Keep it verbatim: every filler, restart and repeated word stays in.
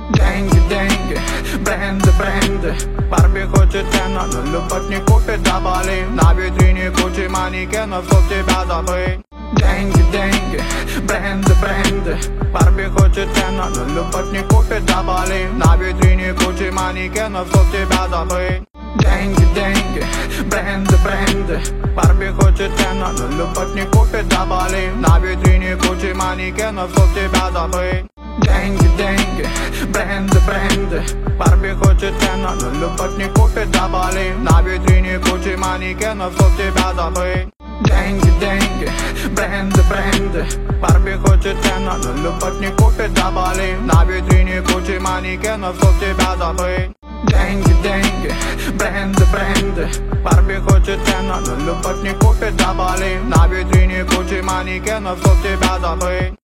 Деньги, деньги, бренды, бренды. Барби хочет ценно, но любовь не купит до боли. На витрине кучи манекенов, чтоб тебя забыть. Деньги, деньги, бренды, бренды. Барби хочет ценно, но любовь не купит до боли. На витрине кучи манекенов, чтоб тебя забыть. Деньги, деньги, бренды, бренды. Барби хочет ценно, но любовь не купит до боли. На витрине кучи манекенов, чтоб тебя забыть. Деньги, деньги, бренды, бренды. Барби хочет ценно, но любовь не купит до боли. На витрине кучи манекенов, чтоб тебя забыть. Деньги, деньги, бренды, бренды. Барби хочет ценно, но любовь не купит до боли. На витрине кучи манекенов, чтоб тебя забыть. Деньги, деньги, бренды, бренды. Барби хочет ценно, но любовь не купит до боли. На витрине кучи манекенов, чтоб тебя забыть.